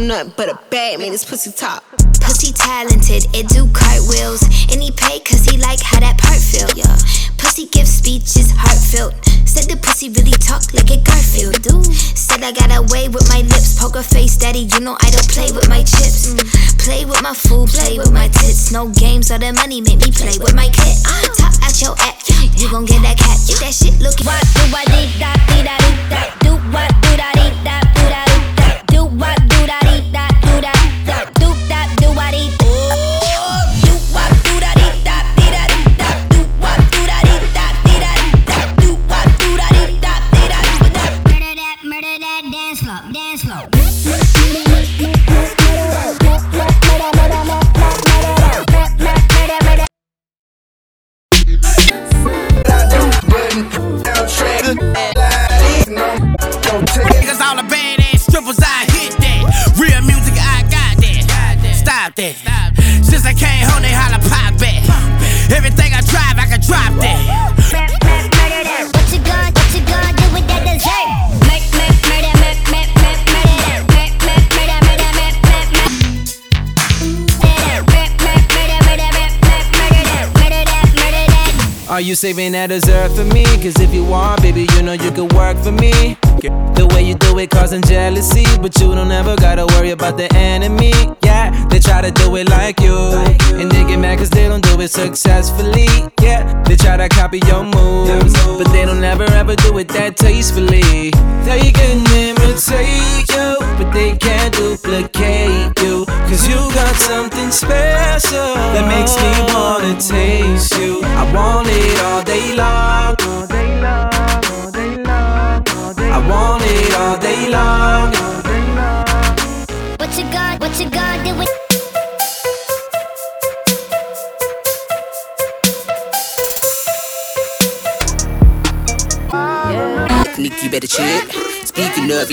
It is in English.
want nothing but a bag, man, this pussy top. Pussy talented, it do cartwheels. And he pay cause he like how that part feel. Yeah. Pussy give speeches, heartfelt. Said the pussy really talk like a Garfield. Said I got away with my lips. Poker face daddy, you know I don't play with my chips. Play with my food, play with my tits. No games or the money make me play with my kid. Top out your act, you gon' get that cat. If that shit looking. What do I dee da dee da dee da? Do what do da dee da do da dee da? Do what do da dee da do da da? Do that do what dee da? Do what do da dee da dee da dee da? Do what do da dee da dee da dee da? Do what do da dee da dee da dee da? Murder that, dance slow, dance slow. Cause all the badass strippers, I hit that. Real music, I got that. Stop that. Since I came home, they holla pop back. Everything I drive, I can drop that. What you gonna do with that dessert? Are you saving that dessert for me? Cause if you want, baby, you know you could work for me. The way you do it causing jealousy, but you don't ever gotta worry about the enemy. Yeah, they try to do it like you, and they get mad cause they don't do it successfully. Yeah, they try to copy your moves, but they don't ever ever do it that tastefully. They can imitate you, but they can't duplicate you. Cause you got something special that makes me wanna taste you. I want it all day long. I want it all day long. What you gonna do with? Nikki better chill. Speaking of